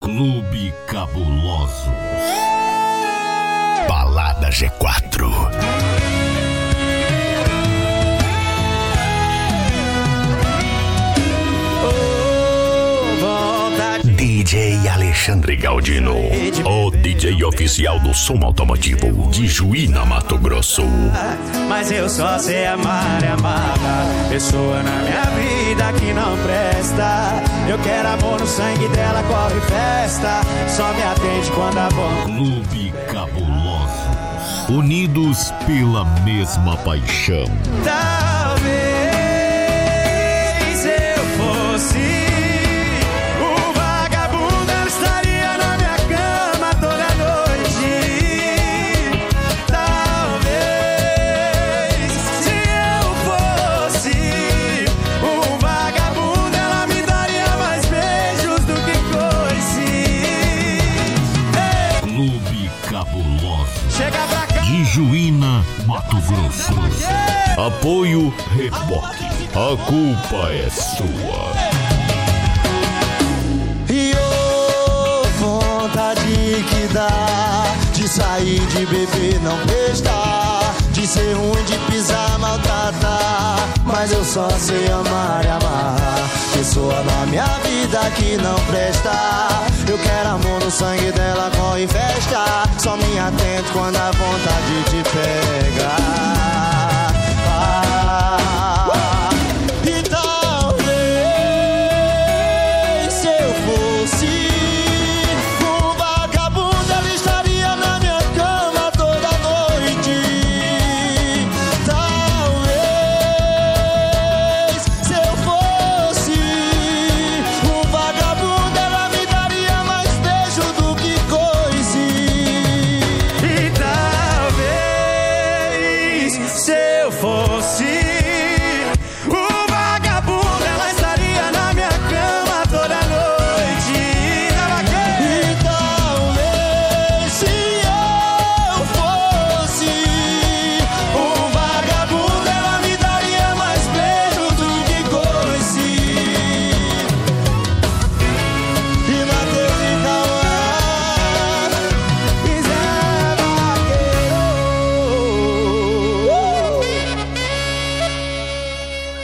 Clube Cabuloso. Balada G4. DJ Alexandre Galdino, o DJ oficial do som automotivo de Juína, Mato Grosso. Mas eu só sei amar e amada, pessoa na minha vida que não presta. Eu quero amor no sangue dela, corre festa. Só me atende quando a vontade. Clube Cabuloso, unidos pela mesma paixão. Talvez eu fosse de Juína, Mato Grosso. Apoio Reboque. A culpa é sua. E vontade que dá de sair, de beber, não prestar, de ser ruim, de pisar, maltratar. Mas eu só sei amar e amar, pessoa na minha vida que não presta. Eu quero amor no sangue dela, corre festa. Só me atento quando a vontade te